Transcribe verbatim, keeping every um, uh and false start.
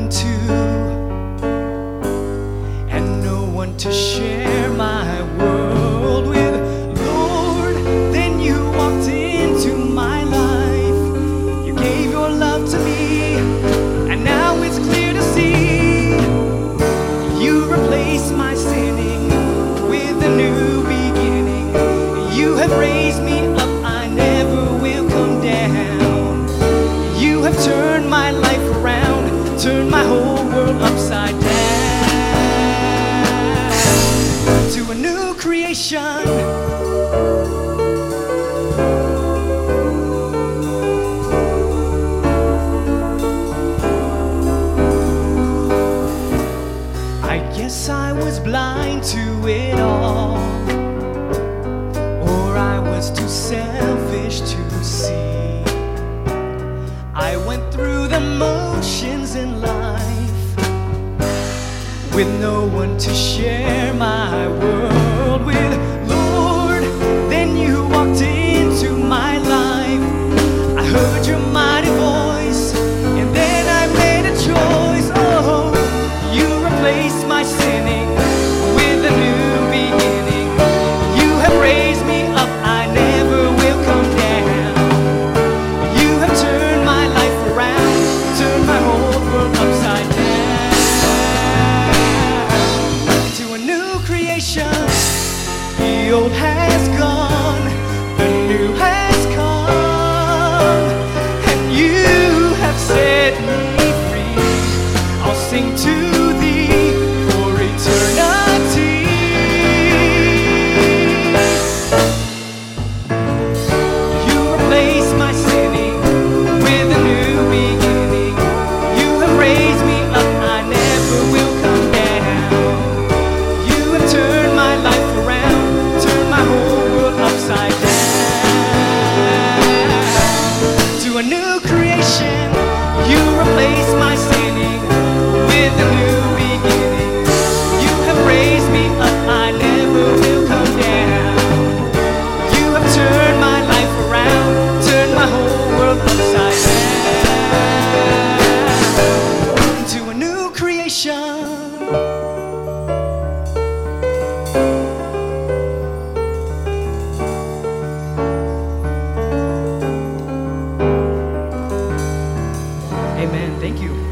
to, and no one to share my world with. Lord, then you walked into my life. You gave your love to me, and now it's clear to see. You replaced my sinning with a new beginning. You have raised me up, I never will come down. You have turned my life around, turned my whole world upside down to a new creation. I guess I was blind to it all, or I was too selfish to see. I went through the motions in life with no one to share my world with. Lord, then you walked into my life. I heard your mighty voice, and then I made a choice. Oh, you replaced my sinning with a new beginning. You have raised me up, I never will come down. You have turned my life around, turned my whole world upside down to a new creation. The old has gone, the new has come, and you have set me free. I'll sing to thee for eternity. You replace my sinning with a new beginning. You have raised me up, I never will come down. You have turned my life around, turned my whole world upside down to a new creation. You replace my sinning with a new beginning. You have raised me up, I never will come down. You have turned my life around, turned my whole world upside down to a new creation. Amen. Thank you.